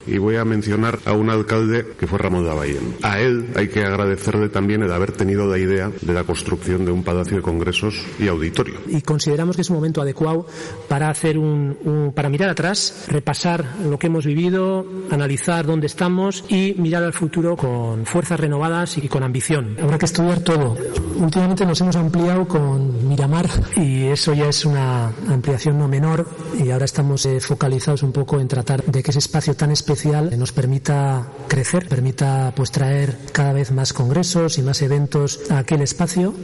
Y voy a mencionar a un alcalde que fue Ramón Lavallén. A él hay que agradecerle también el haber tenido la idea de la construcción de un palacio de congresos y auditorio. Y consideramos que es un momento adecuado para hacer para mirar atrás, repasar lo que hemos vivido, analizar dónde estamos y mirar al futuro con fuerzas renovadas y con ambición. Habrá que estudiar todo. Últimamente nos hemos ampliado con Miramar y eso ya es una ampliación no menor, y ahora estamos focalizados un poco en tratar de que ese espacio tan especial nos permita crecer, permita pues traer cada vez más congresos y más eventos a aquel espacio.